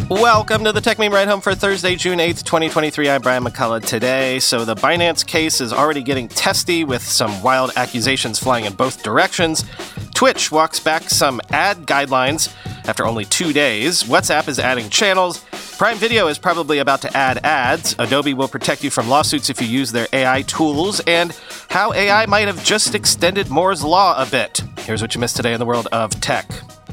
Welcome to the Tech Meme Ride Home for Thursday, June 8th, 2023. I'm Brian McCullough. Today, the Binance case is already getting testy with some wild accusations flying in both directions. Twitch walks back some ad guidelines after only 2 days. WhatsApp is adding channels. Prime Video is probably about to add ads. Adobe will protect you from lawsuits if you use their AI tools. And how AI might have just extended Moore's Law a bit. Here's what you missed today in the world of tech.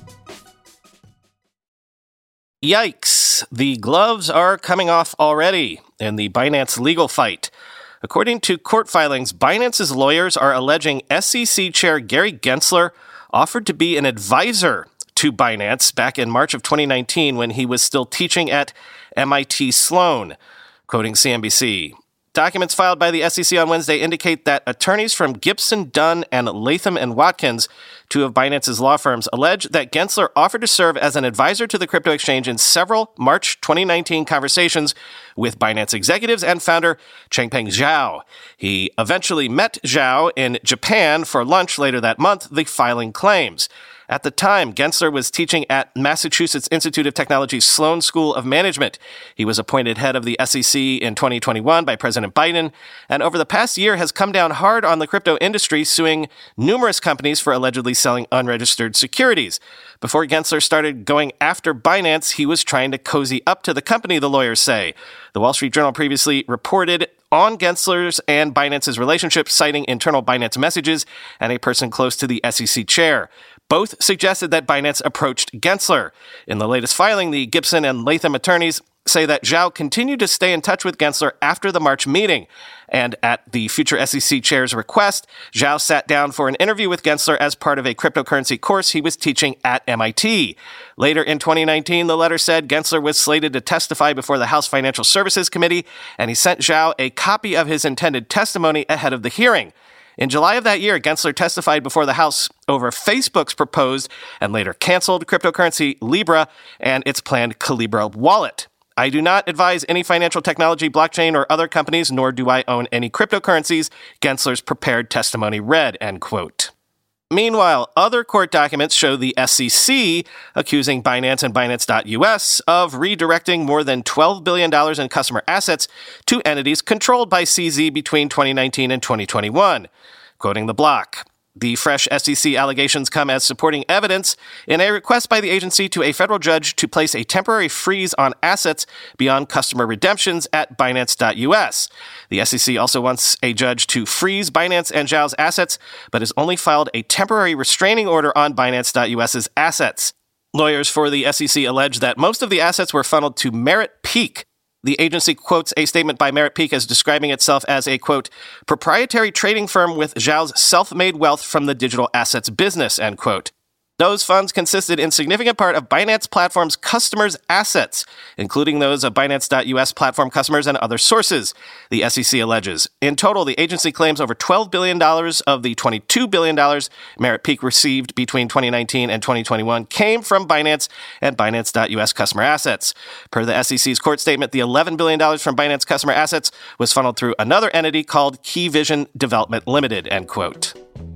Yikes, the gloves are coming off already in the Binance legal fight. According to court filings, Binance's lawyers are alleging SEC Chair Gary Gensler offered to be an advisor to Binance back in March of 2019 when he was still teaching at MIT Sloan, quoting CNBC. Documents filed by the SEC on Wednesday indicate that attorneys from Gibson, Dunn, and Latham & Watkins, two of Binance's law firms, allege that Gensler offered to serve as an advisor to the crypto exchange in several March 2019 conversations with Binance executives and founder Changpeng Zhao. He eventually met Zhao in Japan for lunch later that month, the filing claims. At the time, Gensler was teaching at Massachusetts Institute of Technology's Sloan School of Management. He was appointed head of the SEC in 2021 by President Biden, and over the past year has come down hard on the crypto industry, suing numerous companies for allegedly selling unregistered securities. Before Gensler started going after Binance, he was trying to cozy up to the company, the lawyers say. The Wall Street Journal previously reported on Gensler's and Binance's relationship, citing internal Binance messages and a person close to the SEC chair. Both suggested that Binance approached Gensler. In the latest filing, the Gibson and Latham attorneys say that Zhao continued to stay in touch with Gensler after the March meeting. And at the future SEC chair's request, Zhao sat down for an interview with Gensler as part of a cryptocurrency course he was teaching at MIT. Later in 2019, the letter said Gensler was slated to testify before the House Financial Services Committee, and he sent Zhao a copy of his intended testimony ahead of the hearing. In July of that year, Gensler testified before the House over Facebook's proposed and later canceled cryptocurrency Libra and its planned Calibra wallet. I do not advise any financial technology, blockchain, or other companies, nor do I own any cryptocurrencies, Gensler's prepared testimony read, end quote. Meanwhile, other court documents show the SEC accusing Binance and Binance.US of redirecting more than $12 billion in customer assets to entities controlled by CZ between 2019 and 2021. Quoting The Block, the fresh SEC allegations come as supporting evidence in a request by the agency to a federal judge to place a temporary freeze on assets beyond customer redemptions at Binance.US. The SEC also wants a judge to freeze Binance and Zhao's assets, but has only filed a temporary restraining order on Binance.US's assets. Lawyers for the SEC allege that most of the assets were funneled to Merit Peak. The agency quotes a statement by Merit Peak as describing itself as a, quote, proprietary trading firm with Zhao's self-made wealth from the digital assets business, end quote. Those funds consisted in significant part of Binance Platform's customers' assets, including those of Binance.US platform customers and other sources, the SEC alleges. In total, the agency claims over $12 billion of the $22 billion Merit Peak received between 2019 and 2021 came from Binance and Binance.US customer assets. Per the SEC's court statement, the $11 billion from Binance customer assets was funneled through another entity called Key Vision Development Limited, end quote.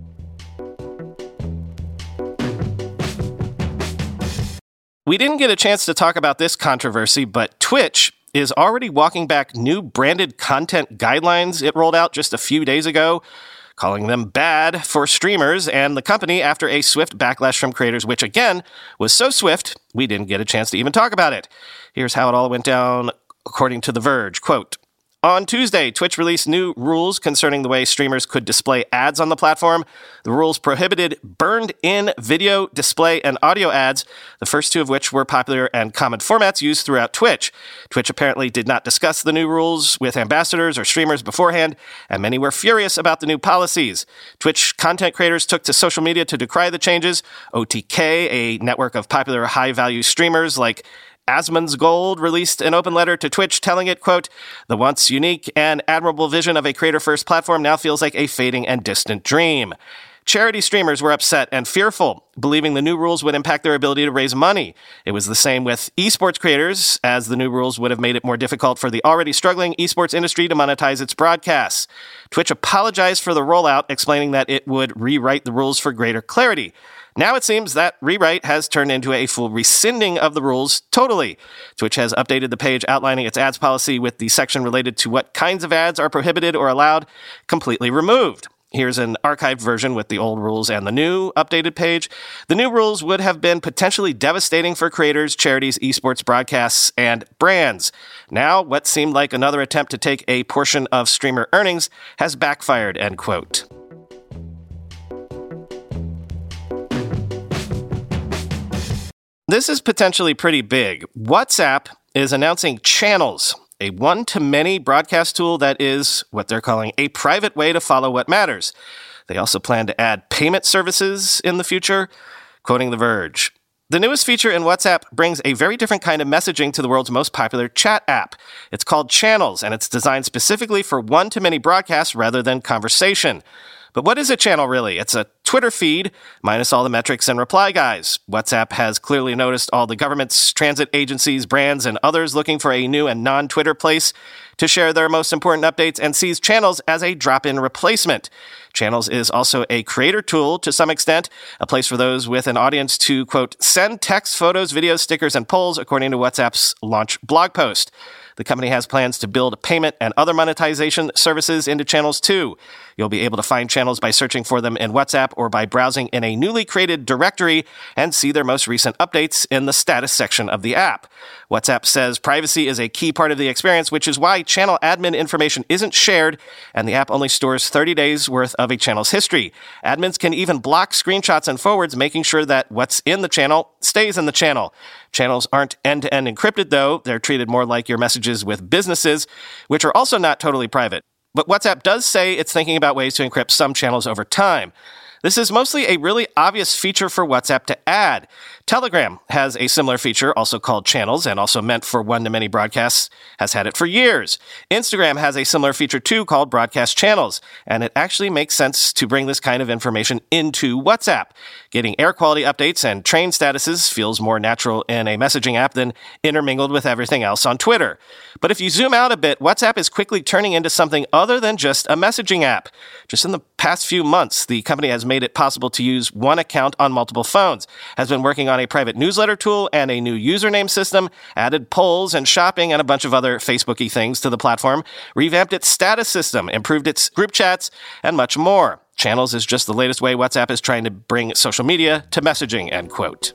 We didn't get a chance to talk about this controversy, but Twitch is already walking back new branded content guidelines it rolled out just a few days ago, calling them bad for streamers and the company after a swift backlash from creators, which again was so swift we didn't get a chance to even talk about it. Here's how it all went down according to The Verge. Quote, on Tuesday, Twitch released new rules concerning the way streamers could display ads on the platform. The rules prohibited burned-in video, display, and audio ads, the first two of which were popular and common formats used throughout Twitch. Twitch apparently did not discuss the new rules with ambassadors or streamers beforehand, and many were furious about the new policies. Twitch content creators took to social media to decry the changes. OTK, a network of popular high-value streamers like Asmongold, released an open letter to Twitch telling it, quote, the once unique and admirable vision of a creator-first platform now feels like a fading and distant dream. Charity streamers were upset and fearful, believing the new rules would impact their ability to raise money. It was the same with esports creators, as the new rules would have made it more difficult for the already struggling esports industry to monetize its broadcasts. Twitch apologized for the rollout, explaining that it would rewrite the rules for greater clarity. Now it seems that rewrite has turned into a full rescinding of the rules totally. Twitch has updated the page outlining its ads policy with the section related to what kinds of ads are prohibited or allowed completely removed. Here's an archived version with the old rules and the new updated page. The new rules would have been potentially devastating for creators, charities, esports broadcasts, and brands. Now, what seemed like another attempt to take a portion of streamer earnings has backfired, end quote. This is potentially pretty big. WhatsApp is announcing Channels, a one-to-many broadcast tool that is what they're calling a private way to follow what matters. They also plan to add payment services in the future. Quoting The Verge, the newest feature in WhatsApp brings a very different kind of messaging to the world's most popular chat app. It's called Channels, and it's designed specifically for one-to-many broadcasts rather than conversation. But what is a channel really? It's a Twitter feed, minus all the metrics and reply guys. WhatsApp has clearly noticed all the governments, transit agencies, brands, and others looking for a new and non-Twitter place to share their most important updates and sees Channels as a drop-in replacement. Channels is also a creator tool to some extent, a place for those with an audience to, quote, send text, photos, videos, stickers, and polls, according to WhatsApp's launch blog post. The company has plans to build payment and other monetization services into Channels too. You'll be able to find Channels by searching for them in WhatsApp or by browsing in a newly created directory and see their most recent updates in the status section of the app. WhatsApp says privacy is a key part of the experience, which is why channel admin information isn't shared, and the app only stores 30 days worth of a channel's history. Admins can even block screenshots and forwards, making sure that what's in the channel stays in the channel. Channels aren't end-to-end encrypted, though. They're treated more like your messages with businesses, which are also not totally private. But WhatsApp does say it's thinking about ways to encrypt some channels over time. This is mostly a really obvious feature for WhatsApp to add. Telegram has a similar feature, also called Channels, and also meant for one-to-many broadcasts, has had it for years. Instagram has a similar feature too, called Broadcast Channels, and it actually makes sense to bring this kind of information into WhatsApp. Getting air quality updates and train statuses feels more natural in a messaging app than intermingled with everything else on Twitter. But if you zoom out a bit, WhatsApp is quickly turning into something other than just a messaging app. Just in the past few months, the company has made it possible to use one account on multiple phones, has been working on a private newsletter tool and a new username system, added polls and shopping and a bunch of other Facebook-y things to the platform, revamped its status system, improved its group chats, and much more. Channels is just the latest way WhatsApp is trying to bring social media to messaging, end quote.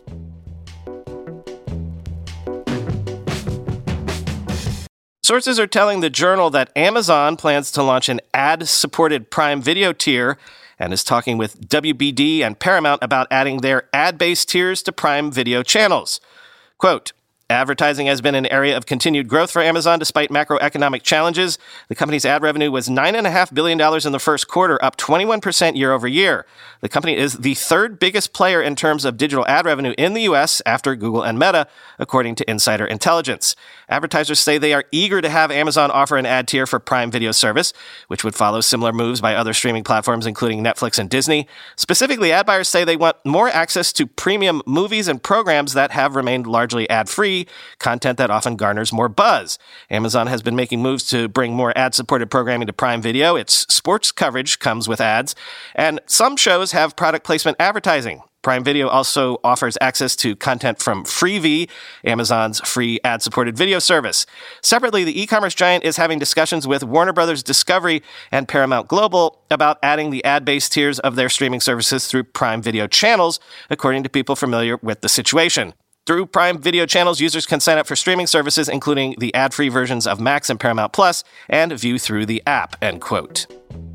Sources are telling the Journal that Amazon plans to launch an ad-supported Prime Video tier and is talking with WBD and Paramount about adding their ad-based tiers to Prime Video channels. Quote, advertising has been an area of continued growth for Amazon despite macroeconomic challenges. The company's ad revenue was $9.5 billion in the first quarter, up 21% year over year. The company is the third biggest player in terms of digital ad revenue in the U.S. after Google and Meta, according to Insider Intelligence. Advertisers say they are eager to have Amazon offer an ad tier for Prime Video service, which would follow similar moves by other streaming platforms, including Netflix and Disney. Specifically, ad buyers say they want more access to premium movies and programs that have remained largely ad-free, content that often garners more buzz. Amazon has been making moves to bring more ad-supported programming to Prime Video. Its sports coverage comes with ads, and some shows have product placement advertising. Prime Video also offers access to content from Freevee, Amazon's free ad-supported video service. Separately, the e-commerce giant is having discussions with Warner Bros. Discovery and Paramount Global about adding the ad-based tiers of their streaming services through Prime Video channels, according to people familiar with the situation. Through Prime Video channels, users can sign up for streaming services, including the ad-free versions of Max and Paramount Plus, and view through the app, end quote.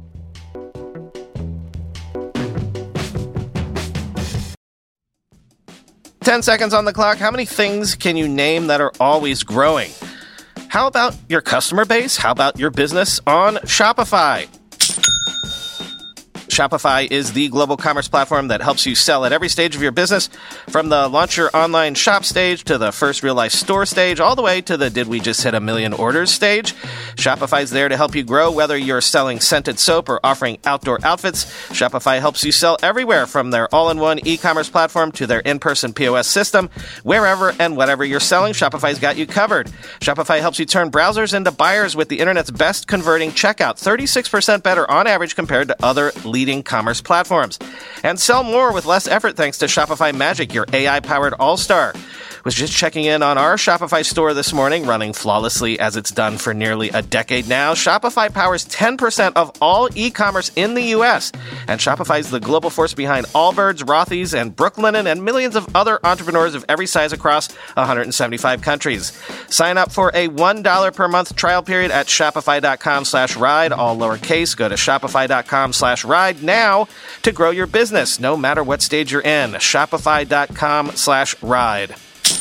"10 seconds on the clock. How many things can you name that are always growing? How about your customer base? How about your business on Shopify? Shopify is the global commerce platform that helps you sell at every stage of your business, from the launch your online shop stage to the first real-life store stage, all the way to the did we just hit 1 million orders stage. Shopify's there to help you grow, whether you're selling scented soap or offering outdoor outfits. Shopify helps you sell everywhere, from their all-in-one e-commerce platform to their in-person POS system. Wherever and whatever you're selling, Shopify's got you covered. Shopify helps you turn browsers into buyers with the internet's best converting checkout, 36% better on average compared to other leading leading commerce platforms. And sell more with less effort thanks to Shopify Magic, your AI-powered all-star. Was just checking in on our Shopify store this morning, running flawlessly as it's done for nearly a decade now. Shopify powers 10% of all e-commerce in the U.S., and Shopify is the global force behind Allbirds, Rothy's, and Brooklinen, and millions of other entrepreneurs of every size across 175 countries. Sign up for a $1 per month trial period at shopify.com/ride, all lowercase. Go to shopify.com/ride now to grow your business, no matter what stage you're in. Shopify.com/ride.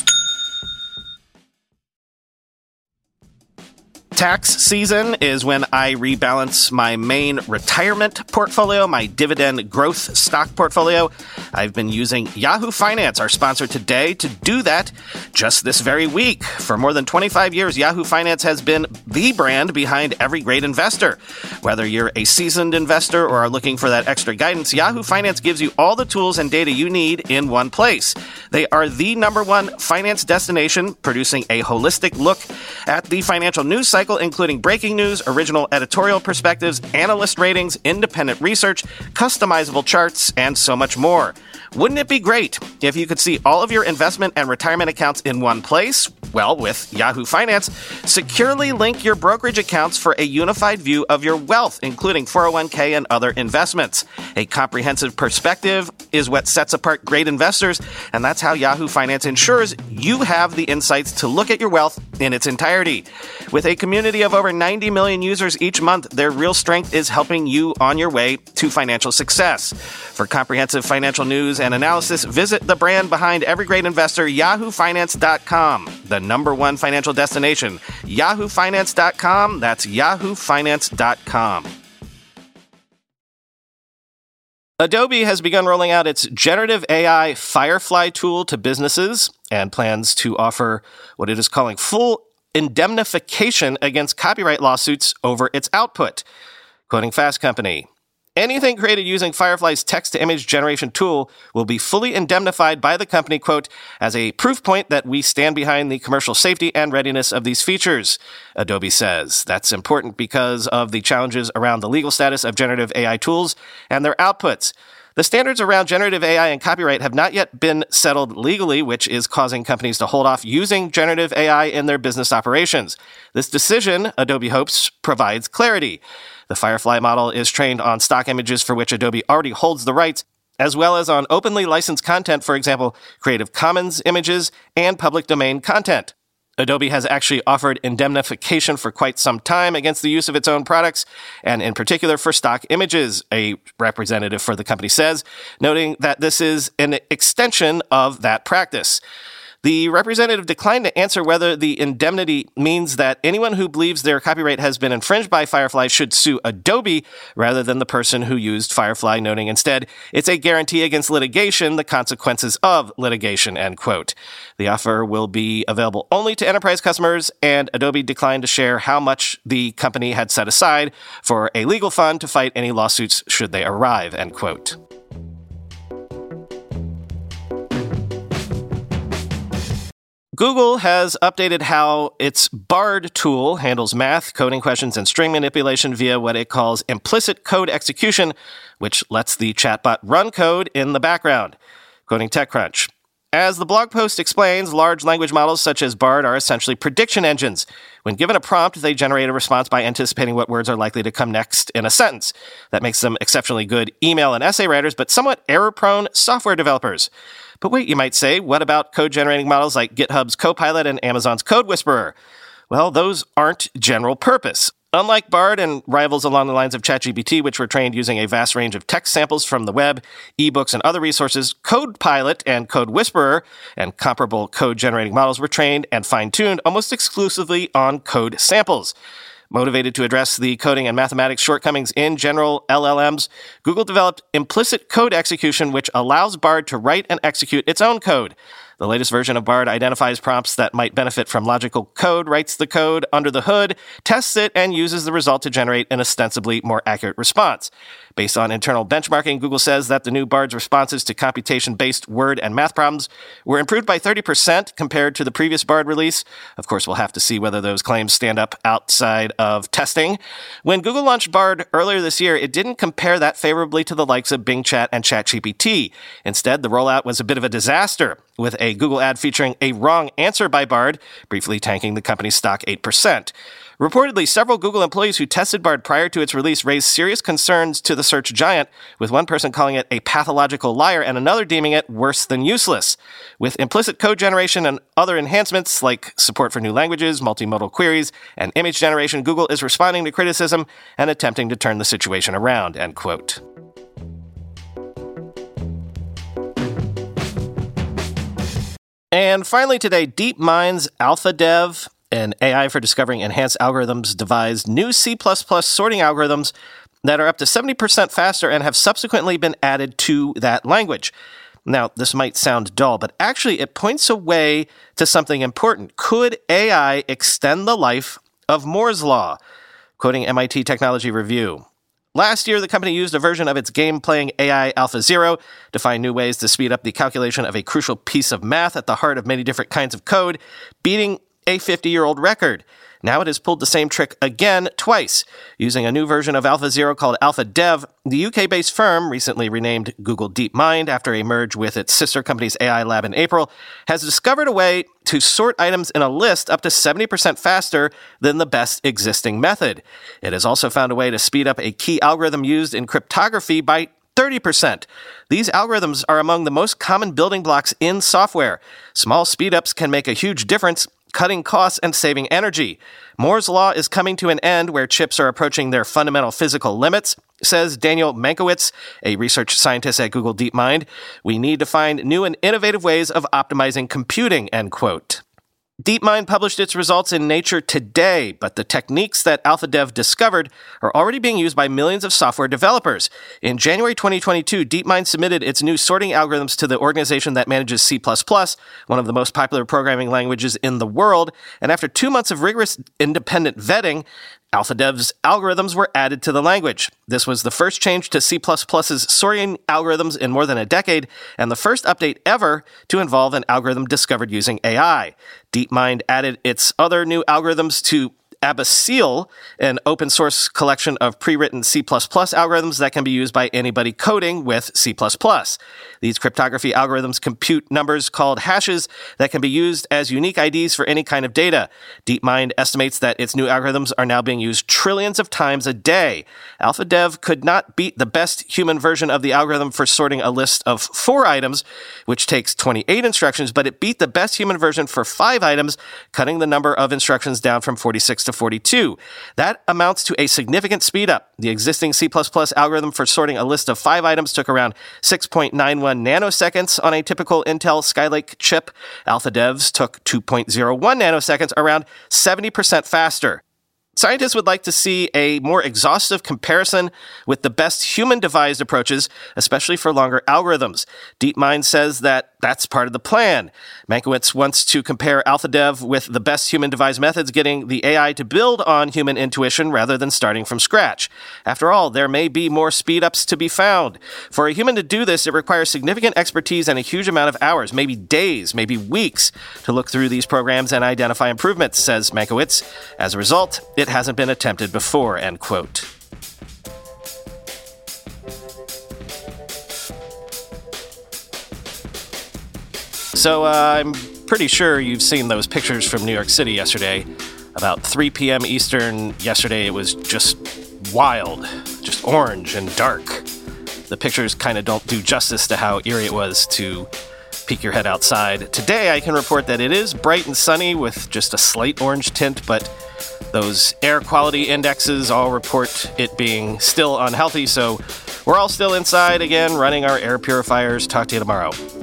Tax season is when I rebalance my main retirement portfolio, my dividend growth stock portfolio. I've been using Yahoo Finance, our sponsor today, to do that just this very week. For more than 25 years, Yahoo Finance has been the brand behind every great investor. Whether you're a seasoned investor or are looking for that extra guidance, Yahoo Finance gives you all the tools and data you need in one place. They are the #1 finance destination, producing a holistic look at the financial news cycle, including breaking news, original editorial perspectives, analyst ratings, independent research, customizable charts, and so much more. Wouldn't it be great if you could see all of your investment and retirement accounts in one place? Well, with Yahoo Finance, securely link your brokerage accounts for a unified view of your wealth, including 401k and other investments. A comprehensive perspective is what sets apart great investors, and that's how Yahoo Finance ensures you have the insights to look at your wealth in its entirety. With a community of over 90 million users each month, their real strength is helping you on your way to financial success. For comprehensive financial news and analysis, visit the brand behind every great investor, yahoofinance.com, the #1 financial destination. yahoofinance.com, that's yahoofinance.com. Adobe has begun rolling out its generative AI Firefly tool to businesses and plans to offer what it is calling full indemnification against copyright lawsuits over its output. Quoting Fast Company, anything created using Firefly's text-to-image generation tool will be fully indemnified by the company, quote, as a proof point that we stand behind the commercial safety and readiness of these features, Adobe says. That's important because of the challenges around the legal status of generative AI tools and their outputs. The standards around generative AI and copyright have not yet been settled legally, which is causing companies to hold off using generative AI in their business operations. This decision, Adobe hopes, provides clarity. The Firefly model is trained on stock images for which Adobe already holds the rights, as well as on openly licensed content, for example, Creative Commons images and public domain content. Adobe has actually offered indemnification for quite some time against the use of its own products, and in particular for stock images, a representative for the company says, noting that this is an extension of that practice. The representative declined to answer whether the indemnity means that anyone who believes their copyright has been infringed by Firefly should sue Adobe rather than the person who used Firefly, noting instead, it's a guarantee against litigation, the consequences of litigation, end quote. The offer will be available only to enterprise customers, and Adobe declined to share how much the company had set aside for a legal fund to fight any lawsuits should they arrive, end quote. Google has updated how its Bard tool handles math, coding questions, and string manipulation via what it calls implicit code execution, which lets the chatbot run code in the background. Quoting TechCrunch, as the blog post explains, large language models such as Bard are essentially prediction engines. When given a prompt, they generate a response by anticipating what words are likely to come next in a sentence. That makes them exceptionally good email and essay writers, but somewhat error-prone software developers. But wait, you might say, what about code-generating models like GitHub's Copilot and Amazon's Code Whisperer? Well, those aren't general purpose. Unlike Bard and rivals along the lines of ChatGPT, which were trained using a vast range of text samples from the web, ebooks, and other resources, Copilot and Code Whisperer and comparable code-generating models were trained and fine-tuned almost exclusively on code samples. Motivated to address the coding and mathematics shortcomings in general LLMs, Google developed implicit code execution, which allows Bard to write and execute its own code. The latest version of Bard identifies prompts that might benefit from logical code, writes the code under the hood, tests it, and uses the result to generate an ostensibly more accurate response. Based on internal benchmarking, Google says that the new Bard's responses to computation-based word and math problems were improved by 30% compared to the previous Bard release. Of course, we'll have to see whether those claims stand up outside of testing. When Google launched Bard earlier this year, it didn't compare that favorably to the likes of Bing Chat and ChatGPT. Instead, the rollout was a bit of a disaster, with a Google ad featuring a wrong answer by Bard, briefly tanking the company's stock 8%. Reportedly, several Google employees who tested Bard prior to its release raised serious concerns to the search giant, with one person calling it a pathological liar and another deeming it worse than useless. With implicit code generation and other enhancements like support for new languages, multimodal queries, and image generation, Google is responding to criticism and attempting to turn the situation around, end quote. And finally today, DeepMind's AlphaDev, an AI for discovering enhanced algorithms, devised new C++ sorting algorithms that are up to 70% faster and have subsequently been added to that language. Now, this might sound dull, but actually it points away to something important. Could AI extend the life of Moore's Law? Quoting MIT Technology Review. Last year, the company used a version of its game-playing AI AlphaZero to find new ways to speed up the calculation of a crucial piece of math at the heart of many different kinds of code, beating a 50-year-old record. Now it has pulled the same trick again twice. Using a new version of AlphaZero called AlphaDev, the UK-based firm, recently renamed Google DeepMind after a merge with its sister company's AI lab in April, has discovered a way to sort items in a list up to 70% faster than the best existing method. It has also found a way to speed up a key algorithm used in cryptography by 30%. These algorithms are among the most common building blocks in software. Small speedups can make a huge difference, cutting costs and saving energy. Moore's Law is coming to an end where chips are approaching their fundamental physical limits, says Daniel Mankiewicz, a research scientist at Google DeepMind. We need to find new and innovative ways of optimizing computing, end quote. DeepMind published its results in Nature today, but the techniques that AlphaDev discovered are already being used by millions of software developers. In January 2022, DeepMind submitted its new sorting algorithms to the organization that manages C++, one of the most popular programming languages in the world, and after 2 months of rigorous independent vetting, AlphaDev's algorithms were added to the language. This was the first change to C++'s sorting algorithms in more than a decade, and the first update ever to involve an algorithm discovered using AI. DeepMind added its other new algorithms to Abyssal, an open-source collection of pre-written C++ algorithms that can be used by anybody coding with C++. These cryptography algorithms compute numbers called hashes that can be used as unique IDs for any kind of data. DeepMind estimates that its new algorithms are now being used trillions of times a day. AlphaDev could not beat the best human version of the algorithm for sorting a list of 4 items, which takes 28 instructions, but it beat the best human version for 5 items, cutting the number of instructions down from 46 to 42. That amounts to a significant speed up. The existing C++ algorithm for sorting a list of 5 items took around 6.91 nanoseconds on a typical Intel Skylake chip. AlphaDev's took 2.01 nanoseconds, around 70% faster. Scientists would like to see a more exhaustive comparison with the best human-devised approaches, especially for longer algorithms. DeepMind says that that's part of the plan. Mankiewicz wants to compare AlphaDev with the best human-devised methods, getting the AI to build on human intuition rather than starting from scratch. After all, there may be more speed-ups to be found. For a human to do this, it requires significant expertise and a huge amount of hours, maybe days, maybe weeks, to look through these programs and identify improvements, says Mankiewicz. As a result, it hasn't been attempted before, end quote. So I'm pretty sure you've seen those pictures from New York City yesterday. About 3 p.m. Eastern yesterday, it was just wild, just orange and dark. The pictures kind of don't do justice to how eerie it was to peek your head outside. Today, I can report that it is bright and sunny with just a slight orange tint, but those air quality indexes all report it being still unhealthy, so we're all still inside again, running our air purifiers. Talk to you tomorrow.